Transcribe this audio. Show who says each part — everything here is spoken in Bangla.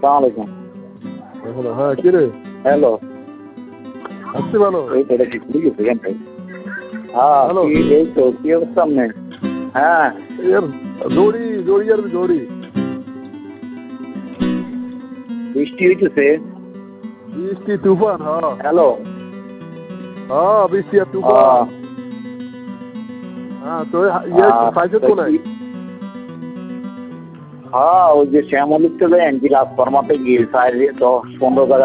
Speaker 1: আসসালামাইকুম।
Speaker 2: হ্যালো, হ্যাঁ কি রে?
Speaker 1: হ্যালো,
Speaker 2: আসছি ভালো।
Speaker 1: এই তো এটা ঠিক গেছে এখানটাই। হ্যাঁ,
Speaker 2: হ্যালো।
Speaker 1: এই তো কি অবস্থা আপনার? হ্যাঁ,
Speaker 2: এর দৌড়ি দৌড়ি আর দৌড়ি
Speaker 1: বৃষ্টি হইতেছে।
Speaker 2: বৃষ্টি তুফান, হ্যাঁ
Speaker 1: হ্যালো,
Speaker 2: হ্যাঁ বৃষ্টি আর তুফান। হ্যাঁ তো ইয়ে সাইকেল কোনায়?
Speaker 1: হ্যাঁ ওই যে শ্যামলিপ্ত যায় এনজি রাজফর্মাতে গিয়ে 10-15